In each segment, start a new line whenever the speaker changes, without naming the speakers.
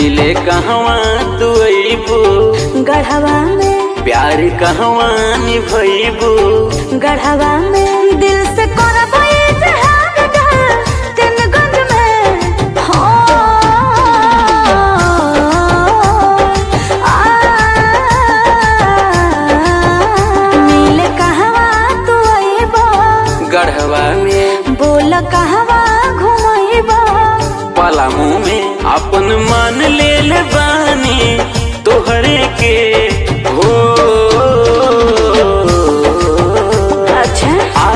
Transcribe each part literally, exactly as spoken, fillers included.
मिले कहवा तू अइबू,
गढ़वा में
प्यार कहवा निभइबू,
गढ़वा में दिल से करबै इजहार तीनगंज में हो आ, मिले कहवा तू अइबो,
गढ़वा में
बोल कहवा घुमइबो,
पलामू में अपन मान लेल बानी तोहरे के हो।
अच्छा
आ,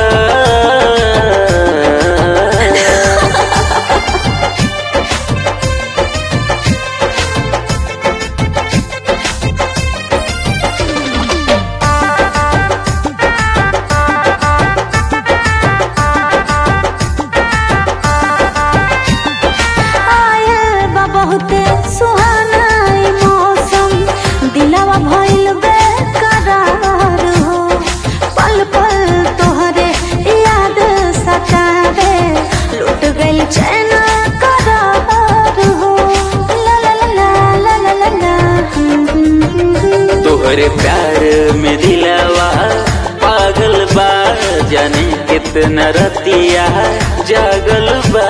आयल बा बहुते सुहाना ई मौसम, दिलवा भइल बेकरार हो, पल पल तोहरे याद सतावे, लुट गइल चैन करार हो, ला ला ला ला ला ला ला ला।
तोहरे प्यार में दिलवा पागल बा, जाने कितना रतिया जागल बा,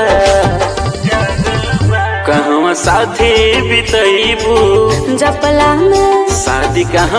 कहवा साथी बितइबू,
जपला में
शादी कहाँ